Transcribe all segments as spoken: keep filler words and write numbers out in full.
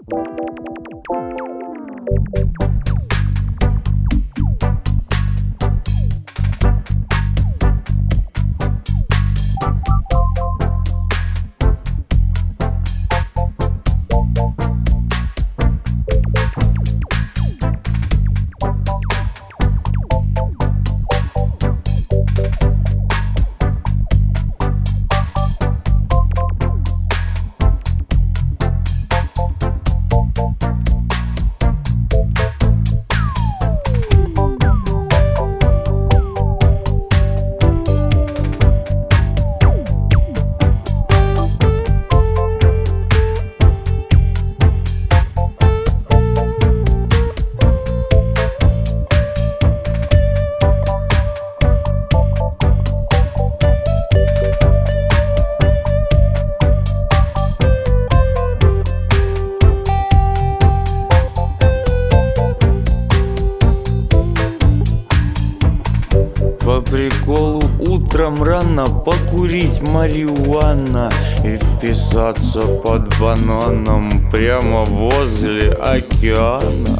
По приколу утром рано покурить марихуана и вписаться под бананом прямо возле океана.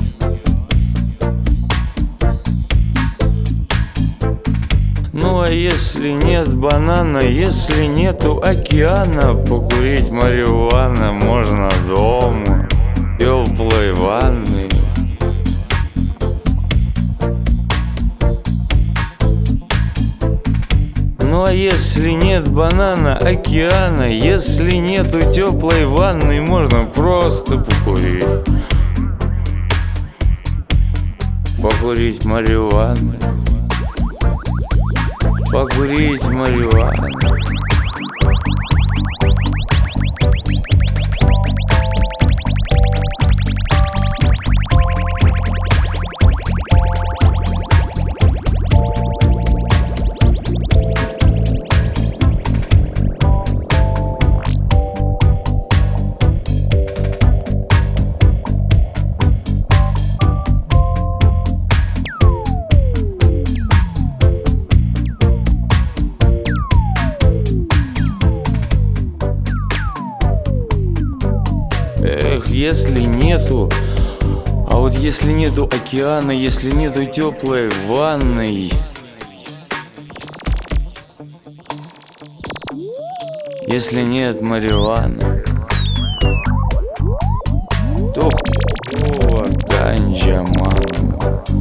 Ну а если нет банана, если нету океана, покурить марихуана можно дома, в теплой ванной. Ну а если нет банана, океана, если нету теплой ванны, можно просто покурить. Покурить марихуану. Покурить марихуану. Эх, если нету, а вот если нету океана, если нету теплой ванной, если нет марихуаны, то хуёво ганджа, мама.